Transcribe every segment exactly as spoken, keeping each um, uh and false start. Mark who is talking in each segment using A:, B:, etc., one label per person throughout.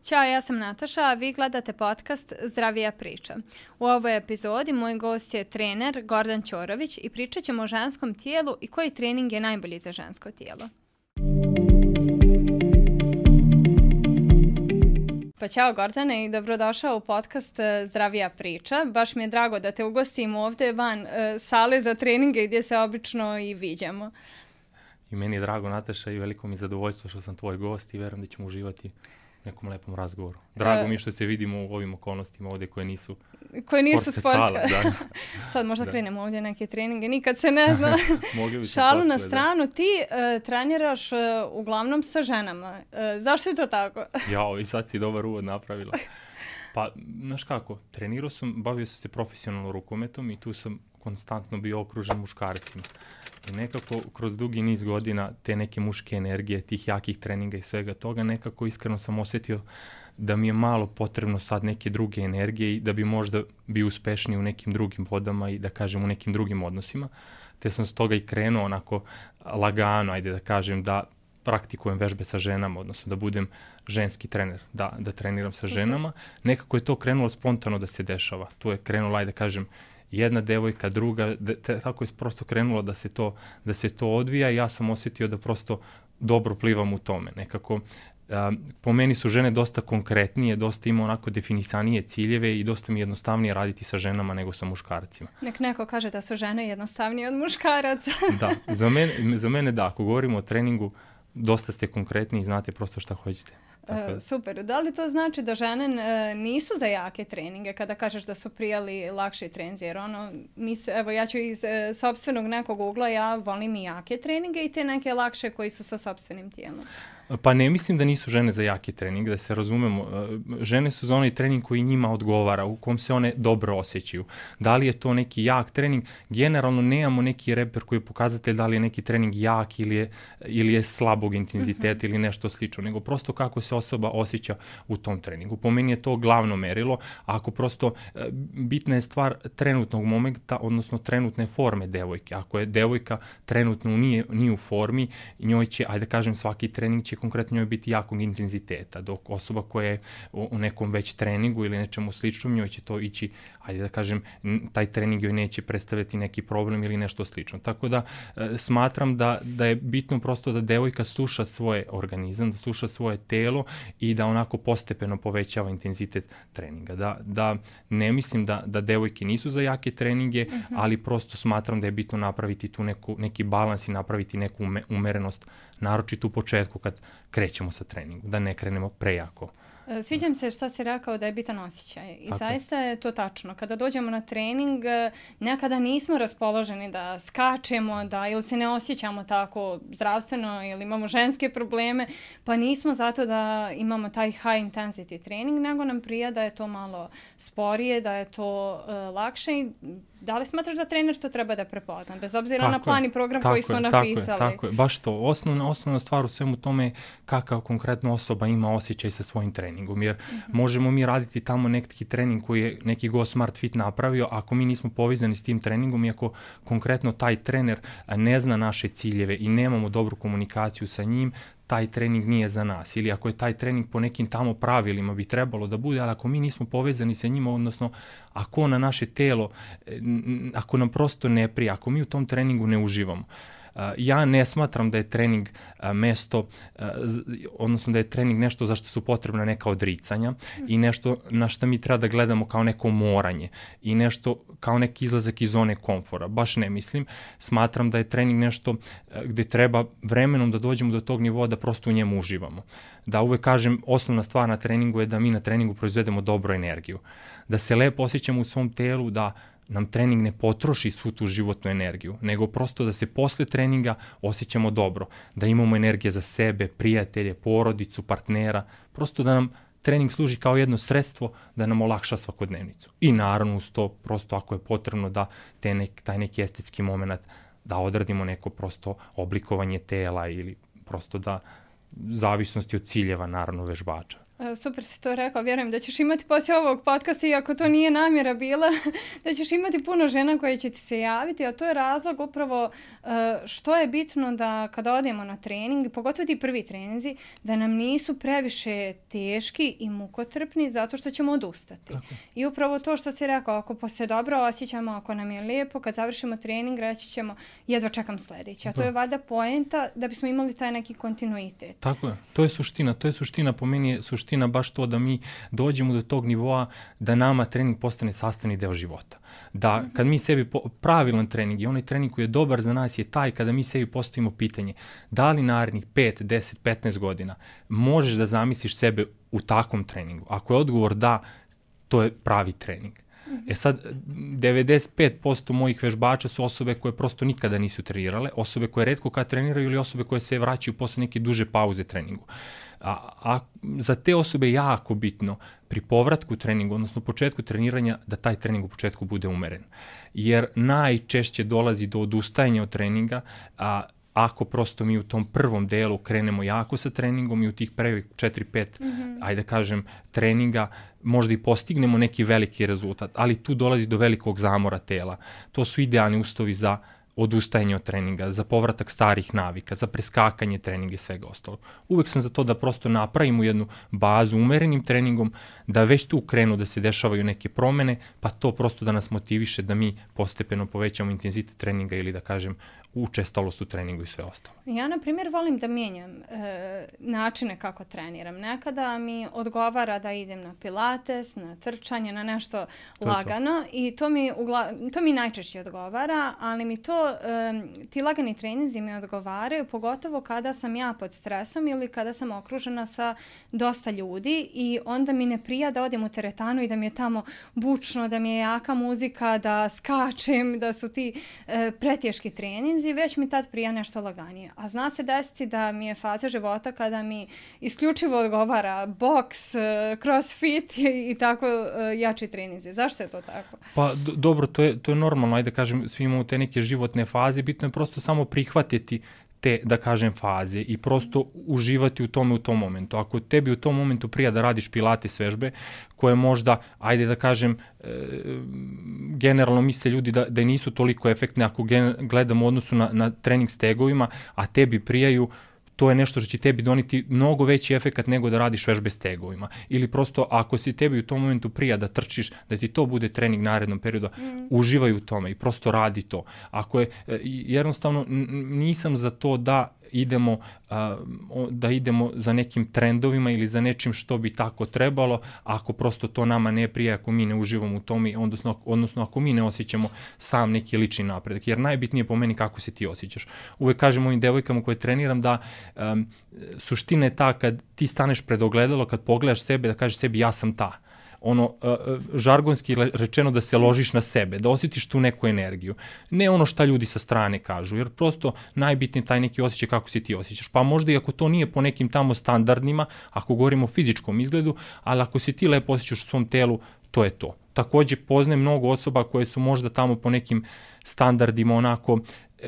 A: Ćao, ja sam Nataša, a vi gledate podcast Zdravija priča. U ovoj epizodi moj gost je trener Gordan Ćorović i pričat ćemo o ženskom tijelu i koji trening je najbolji za žensko tijelo. Pa ćao Gordane i dobrodošao u podcast Zdravija priča. Baš mi je drago da te ugostim ovdje van uh, sale za treninge gdje se obično i viđamo.
B: I meni je drago, Nataša, i veliko mi je zadovoljstvo što sam tvoj gost i vjerujem da ćemo uživati u nekom lepom razgovoru. Drago uh, mi je što se vidimo u ovim okolnostima ovdje koje nisu
A: koje nisu sportske.
B: Da.
A: Sad možda da. krenemo ovdje neke treninge, nikad se ne zna.
B: Šalu
A: na stranu, da. ti uh, treniraš uh, uglavnom sa ženama. Uh, zašto je to tako?
B: Jao, i sad si dobar uvod napravila. Pa, znaš kako, trenirao sam, bavio sam se profesionalno rukometom i tu sam konstantno bio okružen muškarcima. I nekako kroz dugi niz godina te neke muške energije, tih jakih treninga i svega toga, nekako iskreno sam osjetio da mi je malo potrebno sad neke druge energije i da bi možda bio uspešniji u nekim drugim vodama i da kažem u nekim drugim odnosima. Te sam s toga i krenuo onako lagano, ajde da kažem, da praktikujem vežbe sa ženama, odnosno da budem ženski trener, da, da treniram sa ženama. Nekako je to krenulo spontano da se dešava. Tu je krenulo, ajde da kažem, jedna devojka, druga, de, te, tako je prosto krenulo da se to, da se to odvija i ja sam osjetio da prosto dobro plivam u tome. Nekako, a, po meni su žene dosta konkretnije, dosta ima onako definisanije ciljeve i dosta mi je jednostavnije raditi sa ženama nego sa muškarcima.
A: Nek neko kaže da su žene jednostavnije od muškaraca.
B: Da, za mene, za mene da, ako govorimo o treningu, dosta ste konkretni i znate prosto šta hoćete.
A: Uh, super. Da li to znači da žene uh, nisu za jake treninge kada kažeš da su prijali lakši trenzi? Jer ono, mi se, evo ja ću iz uh, sopstvenog nekog ugla, ja volim i jake treninge i te neke lakše koji su sa sopstvenim tijelom.
B: Pa ne mislim da nisu žene za jaki trening, da se razumemo. Žene su za onaj trening koji njima odgovara, u kom se one dobro osjećaju. Da li je to neki jak trening? Generalno nemamo neki reper koji je pokazatelj da li je neki trening jak ili je, ili je slabog intenziteta uh-huh. ili nešto slično, nego prosto kako se osoba osjeća u tom treningu. Po meni je to glavno merilo. Ako prosto bitna je stvar trenutnog momenta, odnosno trenutne forme devojke. Ako je devojka trenutno nije, nije u formi, njoj će, ajde kažem, svaki trening će konkretno njoj biti jakog intenziteta, dok osoba koja je u, u nekom već treningu ili nečemu sličnom, njoj će to ići, ajde da kažem, taj trening joj neće predstavljati neki problem ili nešto slično. Tako da e, smatram da, da je bitno prosto da devojka sluša svoje organizam, da sluša svoje telo i da onako postepeno povećava intenzitet treninga. Da, da ne mislim da, da devojke nisu za jake treninge, uh-huh. ali prosto smatram da je bitno napraviti tu neku, neki balans i napraviti neku ume, umerenost, naročito u početku kad krećemo sa treningom, da ne krenemo prejako.
A: Sviđam se šta si rekao da je bitan osjećaj i
B: Tako.
A: zaista je to tačno. Kada dođemo na trening, nekada nismo raspoloženi da skačemo, da ili se ne osjećamo tako zdravstveno ili imamo ženske probleme, pa nismo zato da imamo taj high intensity trening, nego nam prija da je to malo sporije, da je to uh, lakše i da li smatraš da trener to treba da prepozna, bez obzira tako na plan i program koji smo
B: je,
A: napisali?
B: Tako je, tako je. Baš to. Osnovna, osnovna stvar u svemu tome je kakav konkretno osoba ima osjećaj sa svojim treningom. Jer mm-hmm. možemo mi raditi tamo neki trening koji je neki Go Smart Fit napravio, ako mi nismo povezani s tim treningom i ako konkretno taj trener ne zna naše ciljeve i nemamo dobru komunikaciju sa njim, taj trening nije za nas. Ili ako je taj trening po nekim tamo pravilima bi trebalo da bude, ali ako mi nismo povezani sa njima, odnosno ako na naše telo, ako nam prosto ne prija, ako mi u tom treningu ne uživamo. Uh, ja ne smatram da je trening uh, mesto, uh, z, odnosno da je trening nešto za što su potrebna neka odricanja mm. i nešto na što mi treba da gledamo kao neko moranje i nešto kao neki izlazak iz zone komfora. Baš ne mislim. Smatram da je trening nešto uh, gdje treba vremenom da dođemo do tog nivoa da prosto u njemu uživamo. Da uvek kažem, osnovna stvar na treningu je da mi na treningu proizvedemo dobru energiju. Da se lepo osjećamo u svom telu, da nam trening ne potroši svu tu životnu energiju, nego prosto da se posle treninga osjećamo dobro, da imamo energije za sebe, prijatelje, porodicu, partnera, prosto da nam trening služi kao jedno sredstvo da nam olakša svakodnevnicu. I naravno uz to, prosto ako je potrebno da te nek, taj neki estetski moment da odradimo neko prosto oblikovanje tela ili prosto da zavisnosti od ciljeva naravno vežbača.
A: Super si to rekao, vjerujem da ćeš imati poslije ovog podcasta, iako to nije namjera bila, da ćeš imati puno žena koje će ti se javiti, a to je razlog upravo što je bitno da kada odemo na trening, pogotovo ti prvi treninzi, da nam nisu previše teški i mukotrpni zato što ćemo odustati. Tako. I upravo to što si rekao, ako se dobro osjećamo, ako nam je lijepo, kad završimo trening, reći ćemo jedva čekam sljedeći. A to je valjda poenta da bismo imali taj neki kontinuitet.
B: Tako je, to je suština, to je suština, po meni je suština suština baš to da mi dođemo do tog nivoa da nama trening postane sastavni deo života. Da kad mi sebi, po, pravilan trening i onaj trening koji je dobar za nas je taj kada mi sebi postavimo pitanje da li narednih pet, deset, petnaest godina možeš da zamisliš sebe u takvom treningu. Ako je odgovor da, to je pravi trening. E sad, devedeset pet posto mojih vežbača su osobe koje prosto nikada nisu trenirale, osobe koje retko kad treniraju ili osobe koje se vraćaju posle neke duže pauze treningu. A, a za te osobe je jako bitno pri povratku treningu, odnosno početku treniranja, da taj trening u početku bude umeren. Jer najčešće dolazi do odustajanja od treninga, a ako prosto mi u tom prvom delu krenemo jako sa treningom i u tih prvih četiri pet, mm-hmm. ajde da kažem, treninga, možda i postignemo neki veliki rezultat, ali tu dolazi do velikog zamora tela. To su idealni uslovi za odustajanje od treninga, za povratak starih navika, za preskakanje treninga i svega ostalog. Uvek sam za to da prosto napravimo jednu bazu umerenim treningom, da već tu krenu da se dešavaju neke promene, pa to prosto da nas motiviše da mi postepeno povećamo intenzitet treninga ili da kažem učestalost u treningu i sve ostalo.
A: Ja, na primjer, volim da mijenjam e, načine kako treniram. Nekada mi odgovara da idem na pilates, na trčanje, na nešto to lagano to. i to mi, ugla, to mi najčešće odgovara, ali mi to, e, ti lagani treninzi mi odgovaraju, pogotovo kada sam ja pod stresom ili kada sam okružena sa dosta ljudi i onda mi ne prija da odem u teretanu i da mi je tamo bučno, da mi je jaka muzika, da skačem, da su ti e, preteški treninzi, već mi tad prija nešto laganije. A zna se desiti da mi je faza života kada mi isključivo odgovara boks, crossfit i, i tako jači treninzi. Zašto je to tako?
B: Pa do, dobro, to je, to je normalno. Ajde da kažem, svi imamo te neke životne faze. Bitno je prosto samo prihvatiti te, da kažem, faze i prosto uživati u tome u tom momentu. Ako tebi u tom momentu prija da radiš pilates vežbe, koje možda, ajde da kažem, e, generalno misle ljudi da, da nisu toliko efektne ako gen, gledamo u odnosu na, na trening stegovima, a tebi prijaju, to je nešto što će tebi doniti mnogo veći efekat nego da radiš vežbe stegovima. Ili prosto ako si tebi u tom momentu prija da trčiš, da ti to bude trening narednom periodu, mm. uživaj u tome i prosto radi to. Ako je, jednostavno nisam za to da idemo, da idemo za nekim trendovima ili za nečim što bi tako trebalo, ako prosto to nama ne prija, ako mi ne uživamo u tome, odnosno, odnosno ako mi ne osjećamo sam neki lični napredak. Jer najbitnije po meni kako se ti osjećaš. Uvek kažem ovim devojkama koje treniram da um, suština je ta kad ti staneš pred ogledalo, kad pogledaš sebe, da kažeš sebi ja sam ta. Ono, uh, žargonski rečeno da se ložiš na sebe, da osjetiš tu neku energiju. Ne ono šta ljudi sa strane kažu, jer prosto najbitniji taj neki osjećaj kako se ti osjećaš. Pa možda i ako to nije po nekim tamo standardima, ako govorimo o fizičkom izgledu, ali ako se ti lepo osjećaš u svom telu, to je to. Takođe, poznajem mnogo osoba koje su možda tamo po nekim standardima onako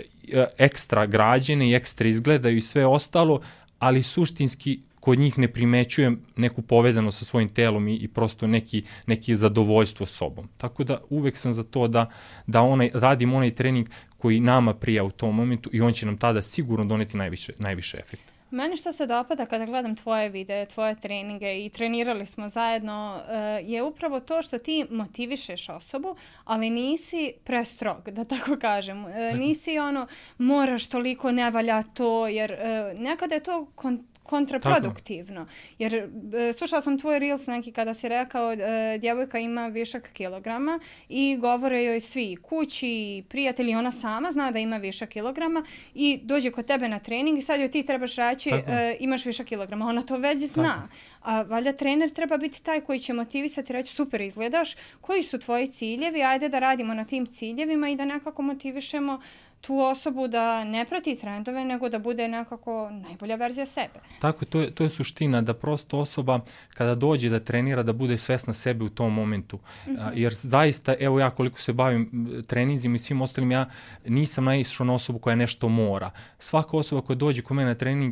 B: ekstra građene i ekstra izgledaju i sve ostalo, ali suštinski kod njih ne primećujem neku povezanost sa svojim telom i, i prosto neki, neki zadovoljstvo sobom. Tako da uvek sam za to da, da onaj, radim onaj trening koji nama prija u tom momentu i on će nam tada sigurno doneti najviše, najviše efekta.
A: Meni što se dopada kada gledam tvoje videe, tvoje treninge i trenirali smo zajedno, je upravo to što ti motivišeš osobu, ali nisi prestrog, da tako kažem. Nisi ono, moraš toliko, ne valja to, jer nekada je to kon- kontraproduktivno. Jer e, slušala sam tvoj reels neki kada si rekao e, djevojka ima višak kilograma i govore joj svi kući, prijatelji, ona sama zna da ima višak kilograma i dođe kod tebe na trening i sad joj ti trebaš reći e, imaš višak kilograma. Ona to već zna. Tako. A valjda trener treba biti taj koji će motivisati, reći super izgledaš, koji su tvoji ciljevi, ajde da radimo na tim ciljevima i da nekako motivišemo tu osobu da ne prati trendove, nego da bude nekako najbolja verzija sebe.
B: Tako, to je, to je suština, da prosto osoba kada dođe da trenira, da bude svesna sebe u tom momentu. Mm-hmm. A, jer zaista, evo ja koliko se bavim treninzima i svim ostalim, ja nisam naišao na osobu koja nešto mora. Svaka osoba koja dođe kod mene na treninge,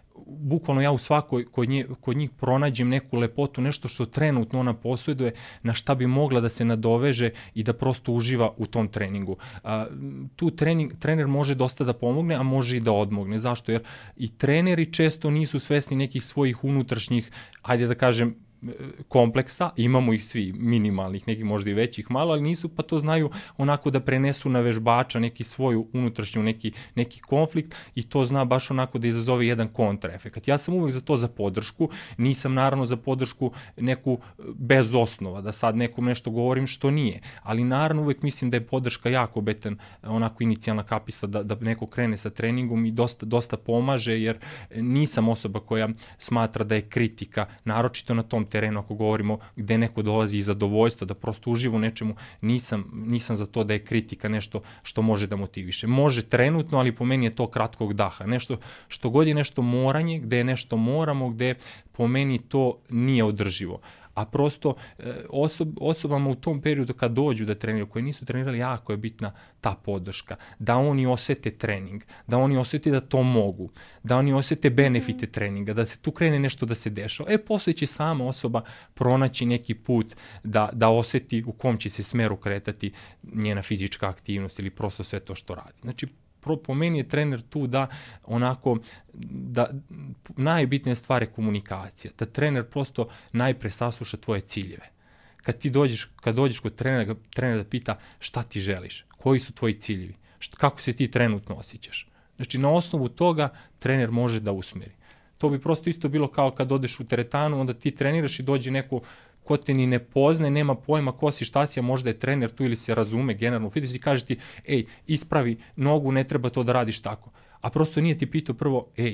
B: bukvalno ja u svakoj kod, nje, kod njih pronađem neku lepotu, nešto što trenutno ona posjeduje, na šta bi mogla da se nadoveže i da prosto uživa u tom treningu. A, tu trening, trener može dosta da pomogne, a može i da odmogne. Zašto? Jer i treneri često nisu svesni nekih svojih unutrašnjih, ajde da kažem, kompleksa, imamo ih svi minimalnih, nekih možda i većih malo, ali nisu, pa to znaju onako da prenesu na vežbača neki svoju unutrašnju, neki, neki konflikt i to zna baš onako da izazove jedan kontraefekat. Ja sam uvek za to za podršku, nisam naravno za podršku neku bez osnova, da sad nekom nešto govorim što nije, ali naravno uvek mislim da je podrška jako betan, onako inicijalna kapisla da, da neko krene sa treningom i dosta, dosta pomaže, jer nisam osoba koja smatra da je kritika, naročito na tom terenu, ako govorimo gde neko dolazi iz zadovoljstva, da prosto uživa u nečemu, nisam, nisam za to da je kritika nešto što može da motiviše. Može trenutno, ali po meni je to kratkog daha. Nešto što god je nešto moranje, gde je nešto moramo, gde po meni to nije održivo. A prosto osob, osobama u tom periodu kad dođu da treniraju, koji nisu trenirali, jako je bitna ta podrška. Da oni osete trening, da oni osete da to mogu, da oni osete benefite mm. treninga, da se tu krene nešto da se dešava. E, posle će sama osoba pronaći neki put da, da oseti u kom će se smeru kretati njena fizička aktivnost ili prosto sve to što radi. Znači, po meni je trener tu da onako, da najbitnija stvar je komunikacija, da trener prosto najpre sasluša tvoje ciljeve. Kad ti dođeš, kad dođeš kod trenera, trener da pita šta ti želiš, koji su tvoji ciljevi, šta, kako se ti trenutno osjećaš. Znači na osnovu toga trener može da usmeri. To bi prosto isto bilo kao kad odeš u teretanu, onda ti treniraš i dođe neko ko te ni ne pozne, nema pojma ko si, šta si, a možda je trener tu ili se razume generalno u fitnessu i kaže ti, ej, ispravi nogu, ne treba to da radiš tako. A prosto nije ti pitao prvo, ej,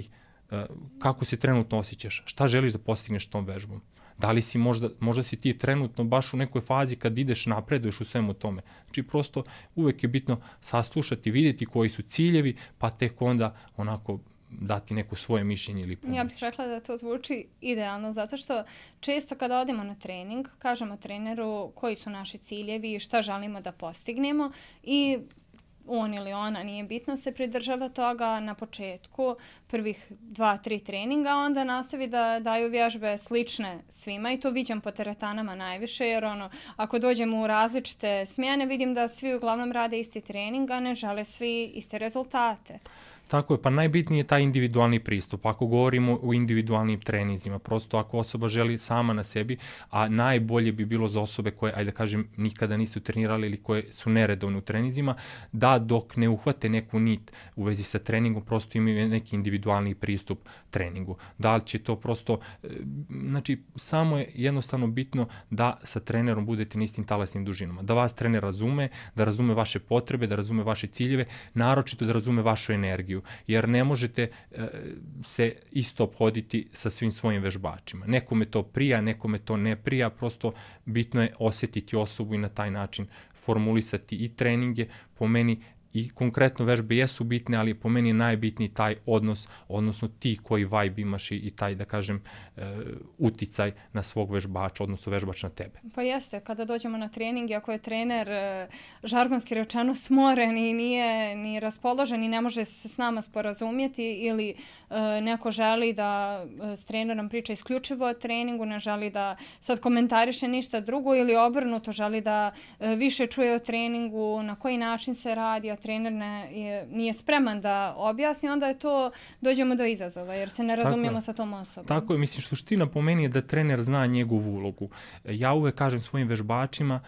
B: kako se trenutno osjećaš, šta želiš da postigneš tom vežbom. Da li si možda, možda si ti trenutno baš u nekoj fazi kad ideš napreduješ u svemu tome. Znači prosto uvek je bitno saslušati, vidjeti koji su ciljevi, pa tek onda onako dati neko svoje mišljenje ili pomoć.
A: Ja bih rekla da to zvuči idealno, zato što često kada odemo na trening, kažemo treneru koji su naši ciljevi, šta želimo da postignemo i on ili ona, nije bitno, se pridržava toga na početku prvih dva, tri treninga, onda nastavi da daju vježbe slične svima i to viđam po teretanama najviše, jer ono, ako dođemo u različite smjene, vidim da svi uglavnom rade isti trening, a ne žele svi iste rezultate.
B: Tako je, pa najbitniji je taj individualni pristup. Ako govorimo o individualnim treninzima, prosto ako osoba želi sama na sebi, a najbolje bi bilo za osobe koje, ajde da kažem, nikada nisu trenirali ili koje su neredovne u treninzima, da dok ne uhvate neku nit u vezi sa treningom, prosto imaju neki individualni pristup treningu. Da li će to prosto, znači, samo je jednostavno bitno da sa trenerom budete na istim talasnim dužinama. Da vas trener razume, da razume vaše potrebe, da razume vaše ciljeve, naročito da razume vašu energiju. Jer ne možete e, se isto obhoditi sa svim svojim vežbačima. Nekome to prija, nekome to ne prija, prosto bitno je osjetiti osobu i na taj način formulisati i treninge. Po meni i konkretno vežbe jesu bitne, ali po meni je najbitniji taj odnos, odnosno ti koji vibe imaš i, i taj, da kažem, e, uticaj na svog vežbača, odnosno vežbač na tebe.
A: Pa jeste, kada dođemo na trening, ako je trener e, žargonski rečeno smoren i nije ni raspoložen i ne može se s nama sporazumjeti ili e, neko želi da s trenerom priča isključivo o treningu, ne želi da sad komentariše ništa drugo ili obrnuto, želi da e, više čuje o treningu, na koji način se radi, a trener ne, je, nije spreman da objasni, onda je to, dođemo do izazova, jer se ne razumijemo sa tom osobom.
B: Tako je, mislim, suština po meni je da trener zna njegovu ulogu. Ja uvek kažem svojim vežbačima,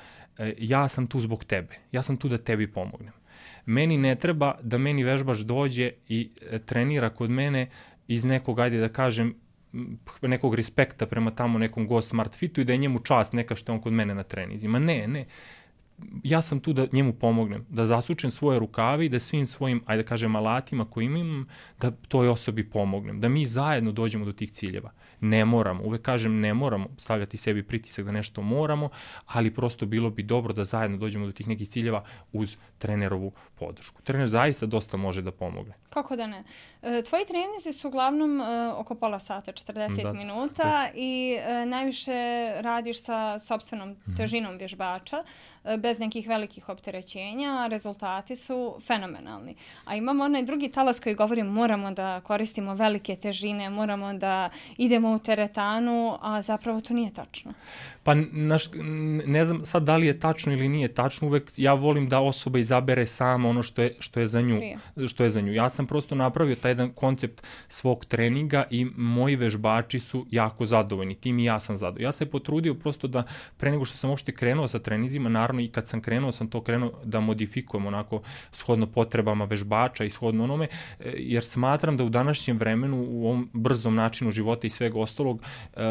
B: ja sam tu zbog tebe, ja sam tu da tebi pomognem. Meni ne treba da meni vežbač dođe i trenira kod mene iz nekog, ajde da kažem, nekog respekta prema tamo nekom Go Smart Fitu i da je njemu čast neka što je on kod mene na trenizima. Ne, ne. Ja sam tu da njemu pomognem, da zasučem svoje rukave i da svim svojim, ajde da kažem, alatima koje imam, da toj osobi pomognem, da mi zajedno dođemo do tih ciljeva. ne moramo, uvek kažem ne moramo stavljati sebi pritisak da nešto moramo, ali prosto bilo bi dobro da zajedno dođemo do tih nekih ciljeva uz trenerovu podršku. Trener zaista dosta može da pomogne.
A: Kako da ne? E, tvoji treninzi su uglavnom e, oko pola sata, četrdeset da, minuta da. i e, najviše radiš sa sopstvenom mm-hmm. težinom vježbača, e, bez nekih velikih opterećenja, rezultati su fenomenalni. A imamo onaj drugi talas koji govori moramo da koristimo velike težine, moramo da idemo u teretanu, a zapravo to nije tačno.
B: Pa naš, ne znam sad da li je tačno ili nije tačno, uvek ja volim da osoba izabere sama ono što je, što je za nju. Prije. Što je za nju. Ja sam prosto napravio taj jedan koncept svog treninga i moji vežbači su jako zadovoljni. Tim i ja sam zadovoljan. Ja sam se potrudio prosto da pre nego što sam uopšte krenuo sa treninzima, naravno i kad sam krenuo sam to krenuo da modifikujem onako shodno potrebama vežbača i shodno onome, jer smatram da u današnjem vremenu, u ovom brzom načinu života i svega ostalog,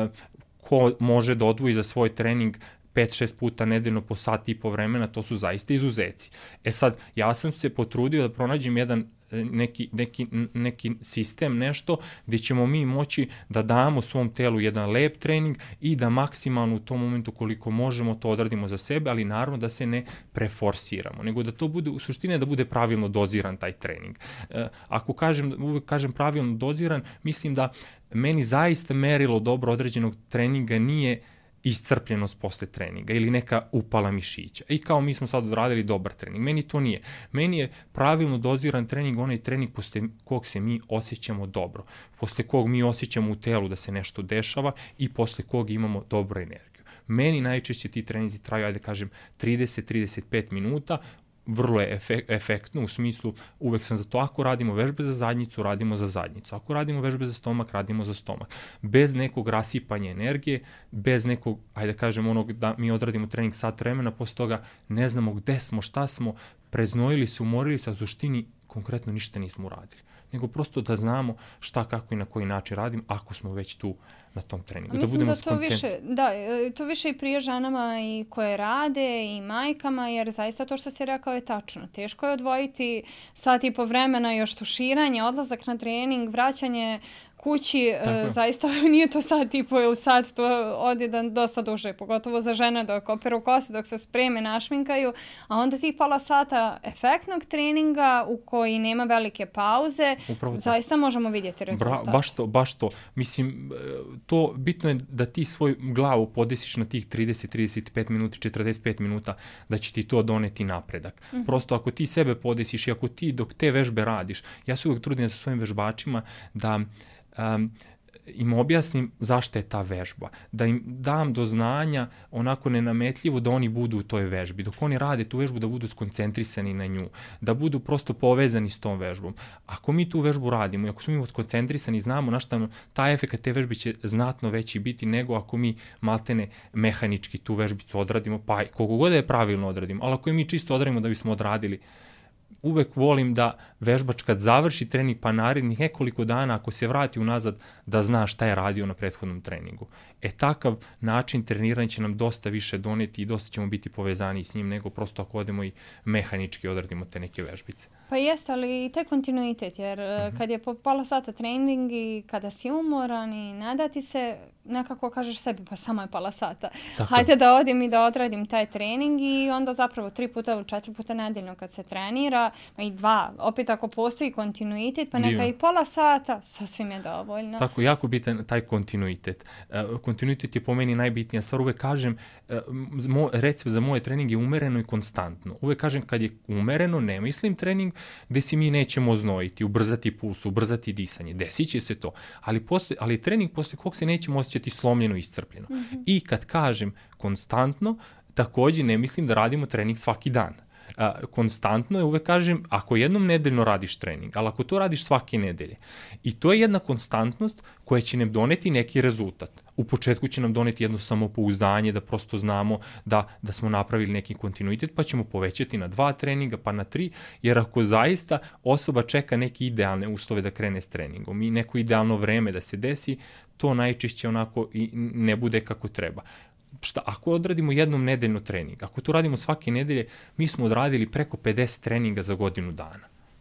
B: ko može da odvoji za svoj trening pet šest puta nedeljno po sat i po vremena, to su zaista izuzeci. E sad, ja sam se potrudio da pronađem jedan neki, neki, neki sistem, nešto gdje ćemo mi moći da damo svom telu jedan lep trening i da maksimalno u tom momentu koliko možemo to odradimo za sebe, ali naravno da se ne preforsiramo, nego da to bude, u suštini da bude pravilno doziran taj trening. E, ako kažem, uvek kažem pravilno doziran, mislim da meni zaista merilo dobro određenog treninga nije iscrpljenost posle treninga ili neka upala mišića. I kao mi smo sad odradili dobar trening. Meni to nije. Meni je pravilno doziran trening onaj trening posle kog se mi osjećamo dobro. Posle kog mi osjećamo u telu da se nešto dešava i posle kog imamo dobru energiju. Meni najčešće ti treninzi traju, ajde kažem, trideset do trideset pet minuta, vrlo je efektno, u smislu uvek sam za to, ako radimo vežbe za zadnjicu, radimo za zadnjicu, ako radimo vežbe za stomak, radimo za stomak, bez nekog rasipanja energije, bez nekog, ajde kažem, onog da mi odradimo trening sat vremena, posle toga ne znamo gde smo, šta smo, preznojili se, umorili se, a u suštini konkretno ništa nismo uradili, nego prosto da znamo šta, kako i na koji način radim, ako smo već tu na tom treningu.
A: Da Mislim budemo da to više, da, to više i prije ženama i koje rade i majkama, jer zaista to što si rekao je tačno. Teško je odvojiti sat i po vremena, još tuširanje, odlazak na trening, vraćanje kući, e, zaista nije to sat i po ili sat, to ode da dosta duže, pogotovo za žene dok operu kosu, dok se spreme, našminkaju, a onda tih pola sata efektnog treninga u koji nema velike pauze, Upravo zaista tako. Možemo vidjeti rezultat.
B: Bra, baš to, baš to. Mislim, to bitno je da ti svoju glavu podesiš na tih trideset do trideset pet minuta, četrdeset pet minuta, da će ti to doneti napredak. Mm-hmm. Prosto ako ti sebe podesiš i ako ti dok te vežbe radiš, ja se uvijek trudim sa svojim vežbačima da Um, im objasnim zašto je ta vežba, da im dam do znanja onako nenametljivo da oni budu u toj vežbi, dok oni rade tu vežbu da budu skoncentrisani na nju, da budu prosto povezani s tom vežbom. Ako mi tu vežbu radimo i ako smo mi skoncentrisani, znamo na šta taj efekt te vežbe će znatno veći biti nego ako mi maltene mehanički tu vežbicu odradimo, pa koliko god je pravilno odradimo, ali ako je mi čisto odradimo da bismo odradili, uvek volim da vežbač kad završi trening pa narednih nekoliko dana ako se vrati unazad da zna šta je radio na prethodnom treningu. E takav način treniranja će nam dosta više doneti i dosta ćemo biti povezani s njim nego prosto ako odemo i mehanički odradimo te neke vežbice.
A: Pa jest, ali i te kontinuitet, jer mm-hmm. kad je po pola sata trening i kada si umoran i nada ti se, nekako kažeš sebi, pa samo je pola sata. Tako. Hajde da odim i da odradim taj trening i onda zapravo tri puta ili četiri puta nedeljno kad se trenira, pa i dva, opet ako postoji kontinuitet, pa neka Divno. I pola sata, sasvim je dovoljno.
B: Tako, jako bitan taj kontinuitet. Uh, kontinuitet je po meni najbitnija stvar. Uvek kažem, uh, mo, recept za moje trening je umereno i konstantno. Uvek kažem kad je umereno, ne mislim trening gde se mi nećemo znojiti, ubrzati puls, ubrzati disanje. Desit će se to. Ali, posle, ali trening posle kog se nećemo osjećati slomljeno i iscrpljeno. Mm-hmm. I kad kažem konstantno, također ne mislim da radimo trening svaki dan. A, konstantno je, uvek kažem, ako jednom nedeljno radiš trening, ali ako to radiš svake nedelje. I to je jedna konstantnost koja će nam doneti neki rezultat. U početku će nam doneti jedno samopouzdanje, da prosto znamo da, da smo napravili neki kontinuitet, pa ćemo povećati na dva treninga, pa na tri, jer ako zaista osoba čeka neke idealne uslove da krene s treningom i neko idealno vreme da se desi, to najčešće onako i ne bude kako treba. Šta, ako odradimo jednom nedeljno trening, ako to radimo svake nedelje, mi smo odradili preko pedeset treninga za godinu dana.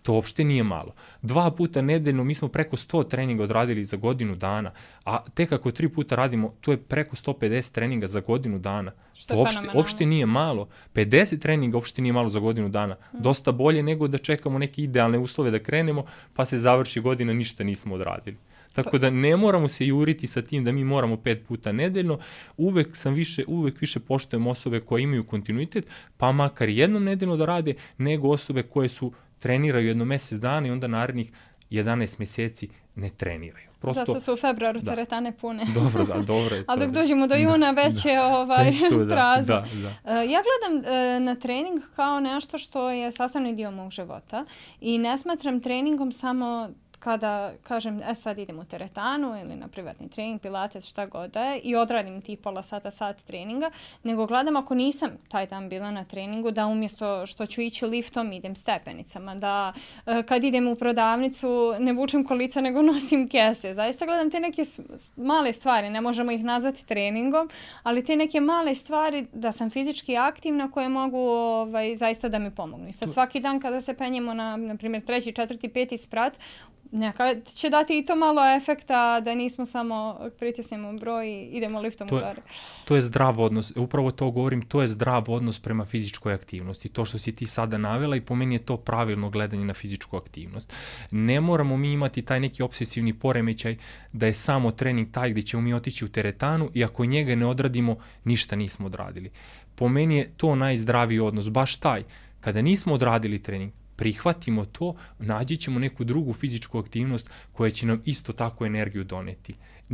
B: To uopšte nije malo. Dva puta nedeljno, mi smo preko sto treninga odradili za godinu dana, a tek ako tri puta radimo, to je preko sto pedeset treninga za godinu dana.
A: Što
B: to uopšte, uopšte nije malo. pedeset treninga uopšte nije malo za godinu dana. Hmm. Dosta bolje nego da čekamo neke idealne uslove da krenemo, pa se završi godina, ništa nismo odradili. Tako da ne moramo se juriti sa tim da mi moramo pet puta nedeljno. Uvek sam više, uvek više poštujem osobe koje imaju kontinuitet, pa makar jednom nedeljno da rade, nego osobe koje su treniraju jedno mjesec dana i onda narednih jedanaest mjeseci ne treniraju.
A: Prosto, zato su u februaru da. teretane pune.
B: Dobro, da, dobro je to.
A: A dok dođemo do juna da, već je ovaj, prazno.
B: Da, da.
A: Ja gledam na trening kao nešto što je sastavni dio mog života i ne smatram treningom samo kada kažem, e sad idem u teretanu ili na privatni trening, pilates, šta god da je i odradim ti pola sata, sat treninga, nego gledam ako nisam taj dan bila na treningu, da umjesto što ću ići liftom idem stepenicama, da kad idem u prodavnicu ne vučem kolica nego nosim kese. Zaista gledam te neke male stvari, ne možemo ih nazvati treningom, ali te neke male stvari da sam fizički aktivna koje mogu ovaj, zaista da mi pomognu. I sad svaki dan kada se penjemo na, na primjer, treći, četvrti, peti sprat, nekad će dati i to malo efekta da nismo samo pritisnemo broj i idemo liftom u gore.
B: To je zdrav odnos, upravo to govorim, to je zdrav odnos prema fizičkoj aktivnosti. To što si ti sada navela i po meni je to pravilno gledanje na fizičku aktivnost. Ne moramo mi imati taj neki obsesivni poremećaj da je samo trening taj gdje ćemo mi otići u teretanu i ako njega ne odradimo, ništa nismo odradili. Po meni je to najzdraviji odnos, baš taj. Kada nismo odradili trening, prihvatimo to, nađi ćemo neku drugu fizičku aktivnost koja će nam isto tako energiju doneti.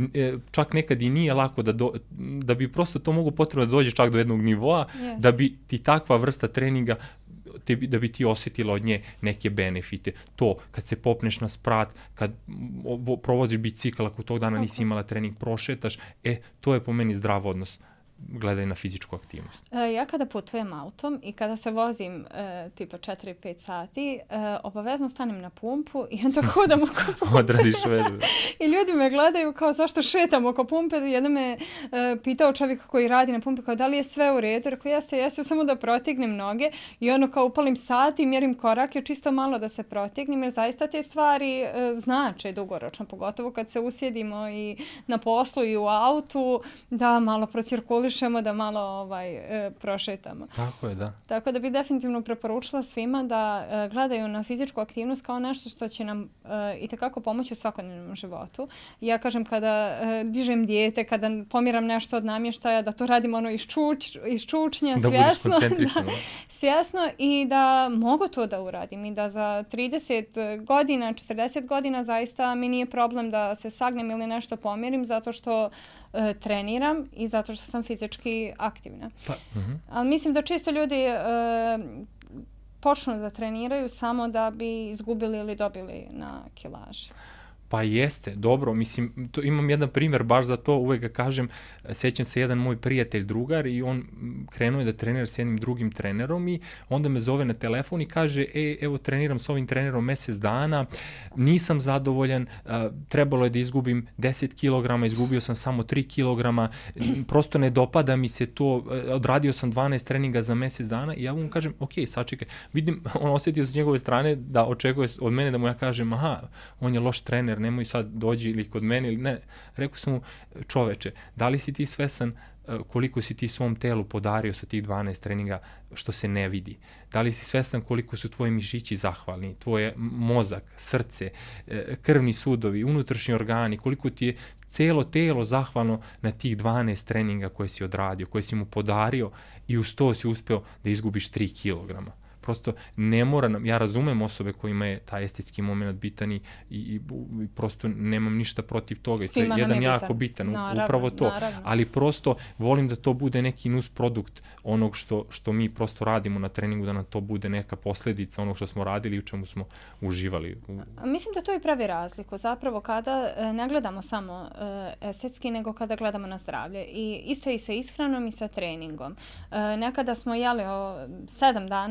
B: Čak nekad i nije lako da, do, da bi prosto to mogu potrebno da dođe čak do jednog nivoa, yes. da bi ti takva vrsta treninga, te, da bi ti osjetila od nje neke benefite. To, kad se popneš na sprat, kad provoziš bicikl, ako tog dana nisi imala trening, prošetaš, e, to je po meni zdrav odnos gledaj na fizičku aktivnost.
A: Ja kada putujem autom i kada se vozim e, tipa četiri pet sati, e, obavezno stanem na pumpu i onda hodam oko pumpe.
B: Odradiš vezu.
A: I ljudi me gledaju kao zašto šetam oko pumpe. Jedno me e, pitao čovjek koji radi na pumpi kao da li je sve u redu. Rekao jeste, jeste samo da protegnem noge i ono kao upalim sat i mjerim korake čisto malo da se protegnem jer zaista te stvari e, znače dugoročno. Pogotovo kad se usjedimo i na poslu i u autu da malo procirkuliš da malo ovaj, e, prošetamo.
B: Tako je, da.
A: Tako da bih definitivno preporučila svima da e, gledaju na fizičku aktivnost kao nešto što će nam e, itekako pomoći u svakodnevnom životu. Ja kažem kada e, dižem dijete, kada pomiram nešto od namještaja, da to radim ono iz, čuč, iz čučnja,
B: da
A: svjesno.
B: Da,
A: svjesno i da mogu to da uradim i da za trideset godina, četrdeset godina zaista mi nije problem da se sagnem ili nešto pomirim zato što e, treniram i zato što sam fizički aktivna.
B: Pa, uh-huh.
A: Ali mislim da čisto ljudi e, počnu da treniraju samo da bi izgubili ili dobili na kilaži.
B: Pa jeste, dobro, mislim, to, imam jedan primjer baš za to, uvijek ga kažem, sjećam se jedan moj prijatelj, drugar i on krenuo je da trenira s jednim drugim trenerom i onda me zove na telefon i kaže, e, evo treniram s ovim trenerom mjesec dana, nisam zadovoljan, a, trebalo je da izgubim deset kilograma, izgubio sam samo tri kilograma, prosto ne dopada mi se to, odradio sam dvanaest treninga za mjesec dana i ja mu kažem, ok, sačekaj, vidim, on osjetio s njegove strane da očekuje od mene da mu ja kažem, aha, on je loš trener, nemoj sad dođi ili kod mene ili ne. Rekao sam mu, čoveče, da li si ti svesan koliko si ti svom telu podario sa tih dvanaest treninga što se ne vidi? Da li si svestan koliko su tvoji mišići zahvalni, tvoje mozak, srce, krvni sudovi, unutrašnji organi, koliko ti je cijelo telo zahvalno na tih dvanaest treninga koje si odradio, koje si mu podario i uz to si uspeo da izgubiš tri kilograma. Prosto ne mora nam, ja razumem osobe kojima je taj estetski moment bitan i, i, i prosto nemam ništa protiv toga.
A: Svima
B: to je jedan
A: bitan.
B: jako bitan,
A: naravno,
B: upravo to.
A: Naravno.
B: Ali prosto volim da to bude neki nus produkt onog što, što mi prosto radimo na treningu, da nam to bude neka posljedica onog što smo radili i u čemu smo uživali.
A: Mislim da to i pravi razliku. Zapravo kada ne gledamo samo estetski, nego kada gledamo na zdravlje. I isto i sa ishranom i sa treningom. Nekada smo jeli o sedam dana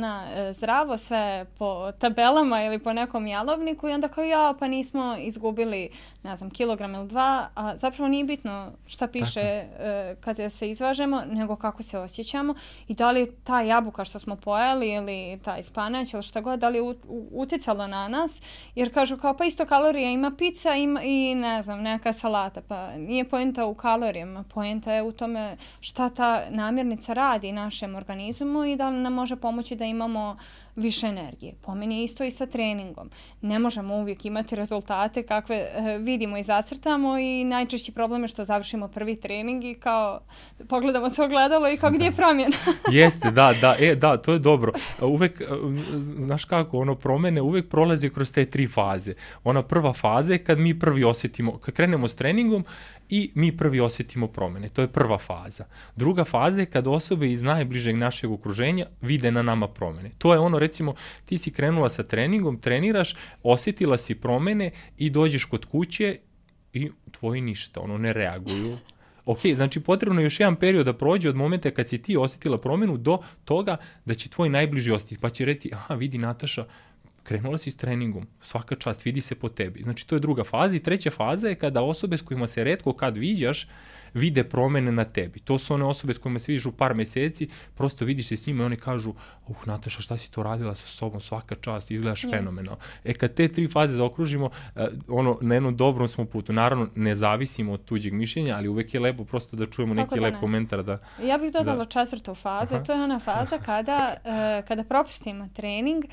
A: e, zdravo, sve po tabelama ili po nekom jalovniku i onda kao ja, pa nismo izgubili, ne znam, kilogram ili dva, a zapravo nije bitno šta piše e, kad se izvažemo, nego kako se osjećamo i da li ta jabuka što smo pojeli ili taj spanać ili šta god, da li je utjecalo na nas, jer kažu kao pa isto kalorija ima pizza ima i ne znam, neka salata, pa nije poenta u kalorijama, poenta je u tome šta ta namirnica radi našem organizmu i da li nam može pomoći da imamo više energije. Po meni je isto i sa treningom. Ne možemo uvijek imati rezultate kakve e, vidimo i zacrtamo i najčešći problem je što završimo prvi trening i kao pogledamo se ogledalo i kao gdje je promjena.
B: Jeste, da, da, e, da, to je dobro. Uvek, znaš kako, ono promjene uvijek prolazi kroz te tri faze. Ona prva faza je kad mi prvi osjetimo, kad krenemo s treningom i mi prvi osjetimo promjene. To je prva faza. Druga faza je kad osobe iz najbližeg našeg okruženja vide na nama promjene. To je ono, recimo, ti si krenula sa treningom, treniraš, osjetila si promjene i dođeš kod kuće i tvoji ništa, ono, ne reaguju. Ok, znači potrebno je još jedan period da prođe od momenta kad si ti osjetila promjenu do toga da će tvoj najbliži osjetiti. Pa će reći, aha, vidi Nataša, krenula si s treningom, svaka čast, vidi se po tebi. Znači to je druga faza i treća faza je kada osobe s kojima se retko kad viđaš vide promjene na tebi. To su one osobe s kojima se vidiš u par mjeseci, prosto vidiš se s njima i oni kažu, uh, Nataša, šta si to radila sa sobom, svaka čast, izgledaš yes. fenomenalno. E kad te tri faze zaokružimo, uh, ono, na jednom dobrom smo putu. Naravno, ne zavisimo od tuđeg mišljenja, ali uvek je lepo prosto da čujemo neki lep komentar. Da,
A: ja bih dodala
B: da...
A: četvrtu fazu, Aha. to je ona faza kada, uh, kada propustimo trening,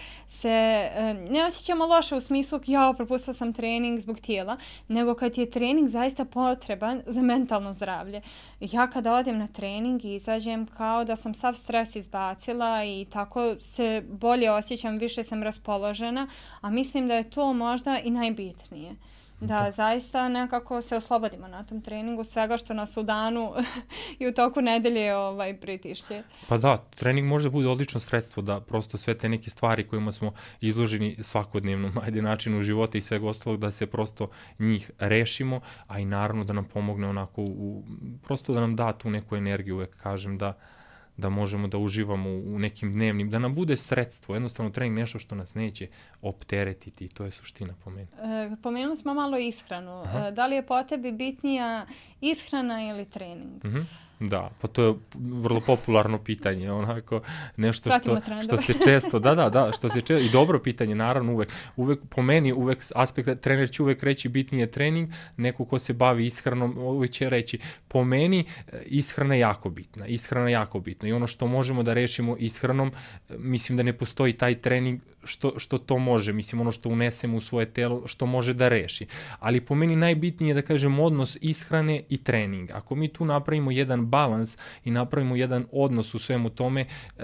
A: se uh, ne osjećamo loše u smislu, ja propustila sam trening zbog tijela, nego kad je trening zaista potreban za mentalno zdravlje. Ja kada odem na trening i izađem kao da sam sav stres izbacila i tako se bolje osjećam, više sam raspoložena, a mislim da je to možda i najbitnije. Da, da zaista nekako se oslobodimo na tom treningu svega što nas u danu i u toku nedelje ovaj, pritišće.
B: Pa da, trening može bude odlično sredstvo da prosto sve te neke stvari kojima smo izloženi svakodnevnom ajde, načinu života i svega ostalog da se prosto njih rešimo, a i naravno da nam pomogne onako, u, prosto da nam da tu neku energiju, uvek kažem da da možemo da uživamo u nekim dnevnim, da nam bude sredstvo, jednostavno trening nešto što nas neće opteretiti, to je suština po meni.
A: E, pomenuli smo malo ishranu. E, da li je po tebi bitnija ishrana ili trening?
B: Mhm. Da, pa to je vrlo popularno pitanje, onako nešto što, što se često, da, da, da, što se često, i dobro pitanje, naravno uvek, uvek po meni, uvek aspekta, trener će uvek reći bitnije je trening, neko ko se bavi ishranom, uvek će reći, po meni ishrana je jako bitna, ishrana je jako bitna i ono što možemo da rešimo ishranom, mislim da ne postoji taj trening što, što to može, mislim ono što unesemo u svoje telo, što može da reši, ali po meni najbitnije je da kažem odnos ishrane i treninga. Ako mi tu napravimo jedan balans i napravimo jedan odnos u svemu tome,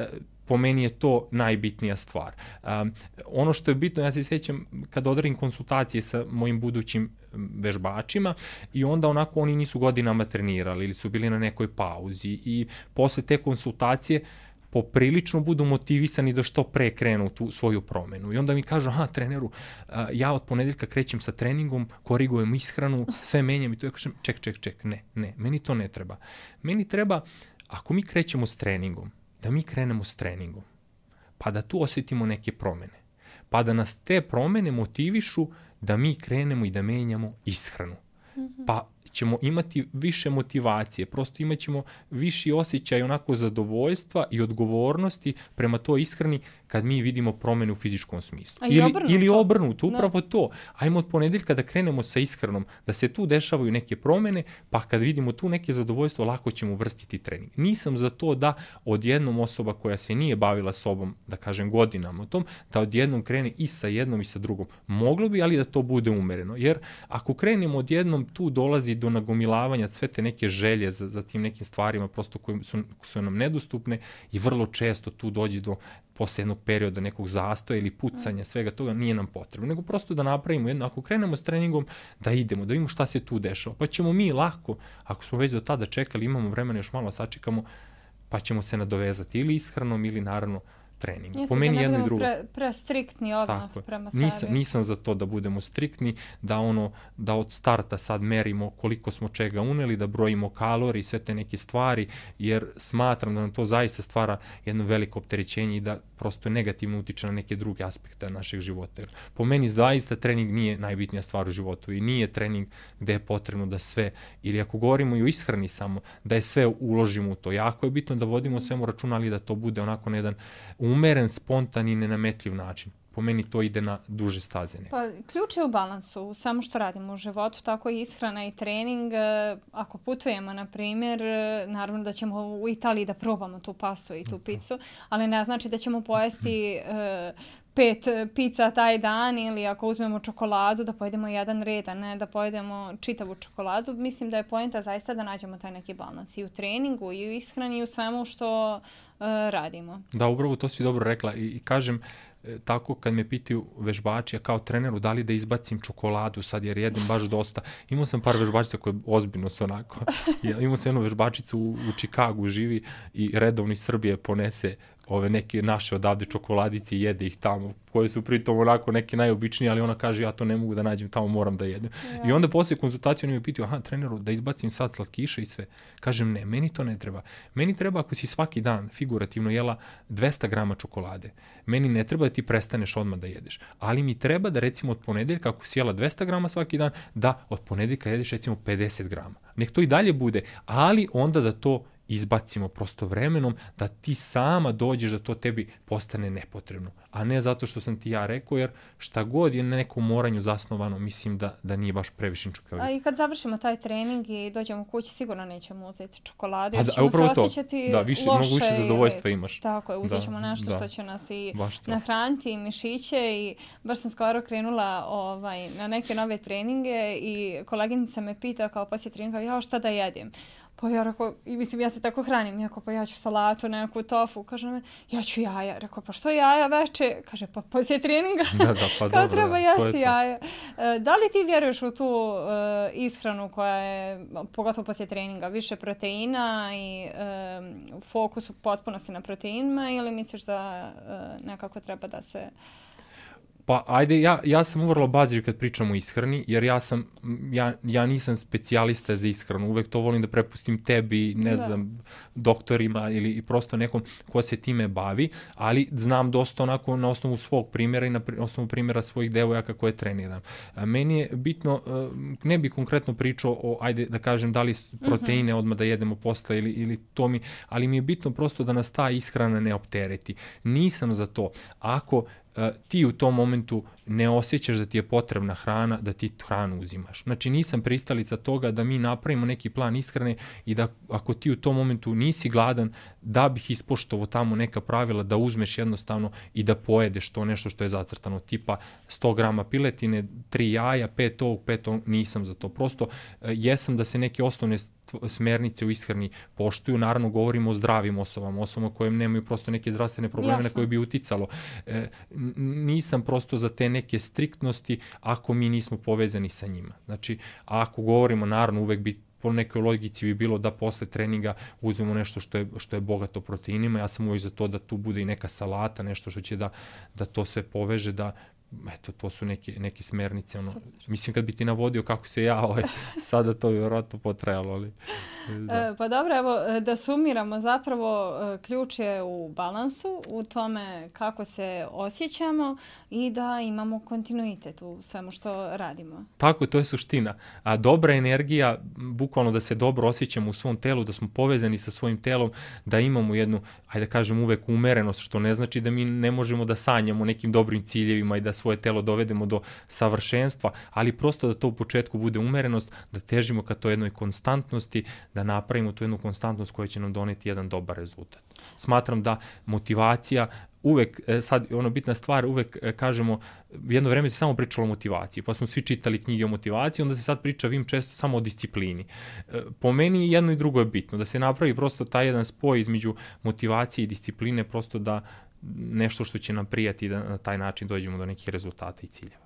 B: po meni je to najbitnija stvar. Um, ono što je bitno, ja se sjećam kad odradim konsultacije sa mojim budućim vežbačima i onda onako oni nisu godinama trenirali ili su bili na nekoj pauzi i posle te konsultacije poprilično budu motivisani da što pre krenu tu svoju promenu. I onda mi kažu, aha, treneru, ja od ponedeljka krećem sa treningom, korigujem ishranu, sve menjam i to ja kažem, ček, ček, ček, ne, ne, meni to ne treba. Meni treba, ako mi krećemo s treningom, da mi krenemo s treningom, pa da tu osjetimo neke promene, pa da nas te promene motivišu da mi krenemo i da menjamo ishranu. Pa ćemo imati više motivacije, prosto imat ćemo viši osjećaj onako zadovoljstva i odgovornosti prema toj ishrani kad mi vidimo promjene u fizičkom smislu. Ili obrnuto, ili obrnuto upravo no. to. Ajmo od ponedeljka da krenemo sa ishranom, da se tu dešavaju neke promjene, pa kad vidimo tu neke zadovoljstvo, lako ćemo uvrstiti trening. Nisam za to da odjednom osoba koja se nije bavila sobom, da kažem godinama o tom, da odjednom krene i sa jednom i sa drugom. Moglo bi, ali da to bude umereno. Jer ako krenemo odjednom, tu dolazi do nagomilavanja sve te neke želje za, za tim nekim stvarima prosto koje su, su nam nedostupne i vrlo često tu dođe do posle jednog perioda nekog zastoja ili pucanja, svega toga nije nam potrebno. Nego prosto da napravimo jedno, ako krenemo s treningom, da idemo, da vidimo šta se tu dešava. Pa ćemo mi lako, ako smo već do tada čekali, imamo vremena još malo sačekamo, pa ćemo se nadovezati ili ishranom ili naravno trening.
A: Jeste,
B: po meni
A: da
B: jedno i
A: ne
B: drugo.
A: Pre, pre striktni odmah
B: Tako,
A: prema sebi.
B: nisam, nisam za to da budemo striktni, da ono, da od starta sad merimo koliko smo čega uneli, da brojimo kalorije i sve te neke stvari, jer smatram da nam to zaista stvara jedno veliko opterećenje i da prosto negativno utiče na neke druge aspekte našeg života. Jer po meni zaista trening nije najbitnija stvar u životu i nije trening gde je potrebno da sve, ili ako govorimo i o ishrani samo, da je sve uložimo u to. Jako je bitno da vodimo svemu računa, ali da to bude onako na jedan umeren, spontan i nenametljiv način. Po meni to ide na duže staze. Ne.
A: Pa ključ je u balansu, samo što radimo u životu, tako i ishrana i trening. Ako putujemo, na primjer, naravno da ćemo u Italiji da probamo tu pastu i tu picu, ali ne znači da ćemo pojesti uh, pet pizza taj dan ili ako uzmemo čokoladu da pojedemo jedan red, a ne da pojedemo čitavu čokoladu. Mislim da je poenta zaista da nađemo taj neki balans i u treningu i u ishrani i u svemu što uh, radimo.
B: Da, upravo to si dobro rekla i, i kažem, tako kad me pitaju vežbači, ja kao treneru, da li da izbacim čokoladu sad jer jedem baš dosta. Imao sam par vežbačica koje ozbiljno su onako. Imao sam jednu vežbačicu u, u Čikagu, živi i redovno iz Srbije ponese ove neke naše odavde čokoladice i jede ih tamo, koje su pritom onako neke najobičnije, ali ona kaže ja to ne mogu da nađem tamo, moram da jedem. Ja. I onda poslije konzultacije oni me pitaju, aha, treneru, da izbacim sad slatkiše i sve. Kažem, ne, meni to ne treba. Meni treba ako si svaki dan figurativno jela dvesta grama čokolade. Meni ne treba da ti prestaneš odmah da jedeš. Ali mi treba da recimo od ponedeljka, ako si jela dvesta grama svaki dan, da od ponedeljka jedeš recimo pedeset grama. Nek to i dalje bude, ali onda da to izbacimo prosto vremenom, da ti sama dođeš da to tebi postane nepotrebno. A ne zato što sam ti ja rekao, jer šta god je na nekom moranju zasnovano, mislim da, da nije baš previše čukavi.
A: A i kad završimo taj trening i dođemo u kući, sigurno nećemo uzeti čokoladu,
B: jer
A: da, ćemo se osjećati
B: da, više,
A: loše.
B: Mnogo više zadovoljstva imaš.
A: Tako je, uzet ćemo nešto
B: da,
A: što će nas i
B: nahraniti
A: i mišiće. I baš sam skoro krenula ovaj, na neke nove treninge i koleginica me pita kao poslije treninga, ja šta da jedim? Pa ja rekao, i mislim, ja se tako hranim, ja rekao, pa ja ću salatu, neku tofu, kaže me, ja ću jaja. Rekao, pa što jaja veče? Kaže, pa poslije treninga,
B: da, da, pa
A: kao
B: dobro,
A: treba
B: da,
A: jesti jaja. E, da li ti vjeruješ u tu uh, ishranu koja je, pogotovo poslije treninga, više proteina i um, fokus u potpunosti na proteinima ili misliš da uh, nekako treba da se...
B: Pa ajde, ja, ja sam vrlo bazir kad pričam o ishrani, jer ja sam, ja, ja nisam specijalista za ishranu, uvek to volim da prepustim tebi, ne da. znam, doktorima ili prosto nekom ko se time bavi, ali znam dosta onako na osnovu svog primjera i na osnovu primjera svojih devojaka koje treniram. A meni je bitno, ne bi konkretno pričao o, ajde da kažem, da li proteine uh-huh. odmah da jedemo posle ili, ili to mi, ali mi je bitno prosto da nas ta ishrana ne optereti. Nisam za to. Ako ti u tom momentu ne osjećaš da ti je potrebna hrana, da ti hranu uzimaš. Znači nisam pristalica toga da mi napravimo neki plan ishrane i da ako ti u tom momentu nisi gladan, da bih ispoštovao tamo neka pravila da uzmeš jednostavno i da pojedeš to nešto što je zacrtano, tipa sto grama piletine, tri jaja, pet ovog, pet ovog, nisam za to. Prosto jesam da se neke osnovne smernice u ishrani poštuju, naravno govorimo o zdravim osobama, osobama koje nemaju prosto neke zdravstvene probleme Jasno. na koje bi uticalo. E, nisam prosto za te neke striktnosti ako mi nismo povezani sa njima. Znači, ako govorimo, naravno uvek bi po nekoj logici bi bilo da posle treninga uzmemo nešto što je, što je bogato proteinima. Ja sam uvijek za to da tu bude i neka salata, nešto što će da, da to sve poveže, da eto, to su neke, neke smernice. Ono. Mislim, kad bi ti navodio kako se ja, ovaj, sada to je vjerojatno potrajalo. Ali,
A: da. E, pa dobro, evo, da sumiramo, zapravo ključ je u balansu, u tome kako se osjećamo i da imamo kontinuitet u svemu što radimo.
B: Tako, to je suština. A dobra energija, bukvalno da se dobro osjećamo u svom telu, da smo povezani sa svojim telom, da imamo jednu, ajde da kažem, uvek umerenost, što ne znači da mi ne možemo da sanjamo nekim dobrim ciljevima i da svoje telo dovedemo do savršenstva, ali prosto da to u početku bude umerenost, da težimo ka toj jednoj konstantnosti, da napravimo tu jednu konstantnost koja će nam doneti jedan dobar rezultat. Smatram da motivacija uvek, sad ono bitna stvar, uvek kažemo, jedno vreme se samo pričalo o motivaciji, pa smo svi čitali knjige o motivaciji, onda se sad priča Wim često samo o disciplini. Po meni jedno i drugo je bitno, da se napravi prosto taj jedan spoj između motivacije i discipline, prosto da nešto što će nam prijati da na taj način dođemo do nekih rezultata i ciljeva.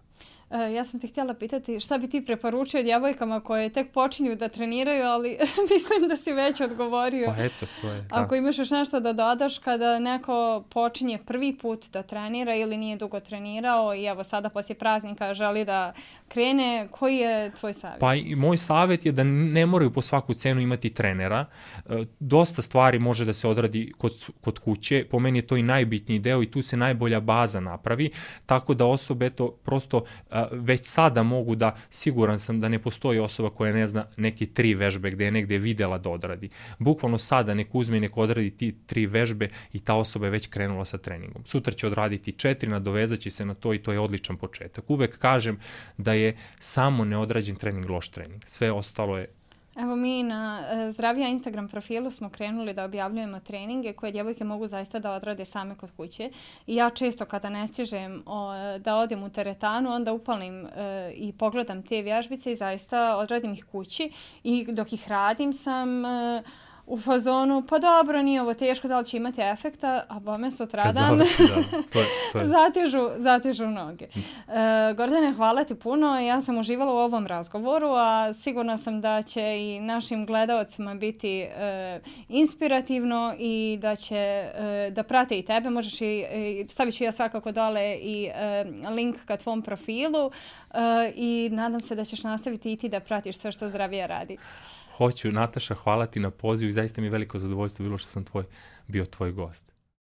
A: Uh, ja sam te htjela pitati šta bi ti preporučio djevojkama koje tek počinju da treniraju, ali mislim da si već odgovorio.
B: Pa eto, to je. Da.
A: Ako imaš još nešto da dodaš kada neko počinje prvi put da trenira ili nije dugo trenirao i evo sada poslije praznika želi da krene, koji je tvoj savjet?
B: Pa i moj savjet je da ne moraju po svaku cenu imati trenera. E, dosta stvari može da se odradi kod, kod kuće. Po meni je to i najbitniji deo i tu se najbolja baza napravi. Tako da osobe to prosto a, već sada mogu da, siguran sam da ne postoji osoba koja ne zna neke tri vežbe gde je negde videla da odradi. Bukvalno sada nek uzme i nek odradi ti tri vežbe i ta osoba je već krenula sa treningom. Sutra će odraditi četiri, nadovezaći se na to i to je odličan početak. Uvek kažem da je samo neodrađen trening loš trening. Sve ostalo je.
A: Evo mi na uh, Zdravija Instagram profilu smo krenuli da objavljujemo treninge koje djevojke mogu zaista da odrade same kod kuće. I ja često kada ne stižem o, da odem u teretanu, onda upalim uh, i pogledam te vježbice i zaista odradim ih kući. I dok ih radim sam... Uh, u fazonu, pa dobro, nije ovo teško, da li će imati efekta, a bome sutradan
B: da, to je, to je.
A: zatežu, zatežu noge. E, Gordane, hvala ti puno. Ja sam uživala u ovom razgovoru, a sigurna sam da će i našim gledaocima biti e, inspirativno i da će e, da prate i tebe. Možeš i, stavit ću ja svakako dole i e, link ka tvom profilu e, i nadam se da ćeš nastaviti i ti da pratiš sve što Zdravija radi.
B: Hoću, Nataša, hvala ti na pozivu i zaista mi je veliko zadovoljstvo bilo što sam tvoj, bio tvoj gost.